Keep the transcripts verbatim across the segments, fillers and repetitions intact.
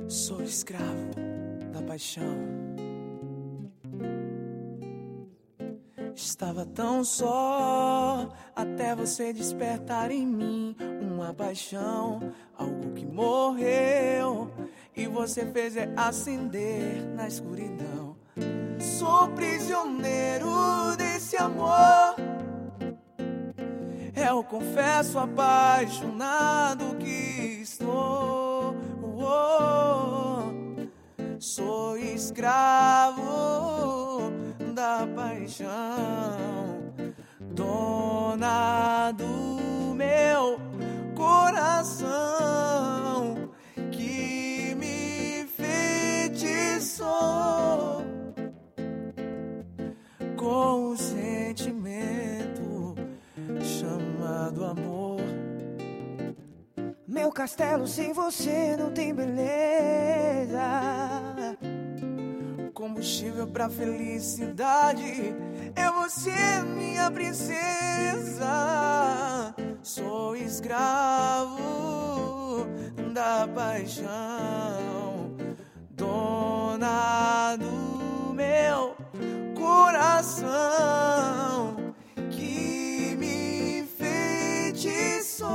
Sou escravo da paixão. Estava tão só até você despertar em mim uma paixão, algo que morreu e você fez é acender na escuridão. Sou prisioneiro desse amor, eu confesso apaixonado que estou. Oh, sou escravo da paixão, dona do meu coração que me enfeitiçou com um sentimento chamado amor. Meu castelo sem você não tem beleza. Combustível pra felicidade é você, minha princesa. Sou escravo da paixão, dona do meu coração que me enfeitiçou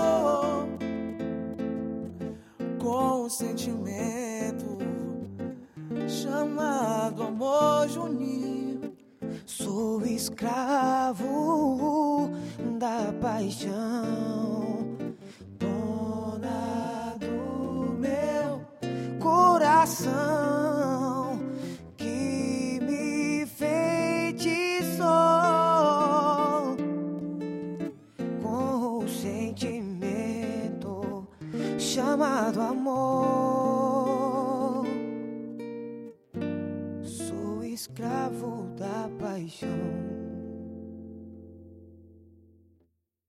com um sentimento chamado amor juninho. Sou escravo da paixão, dona do meu coração que me enfeitiçou com o sentimento chamado amor. Sou escravo da paixão.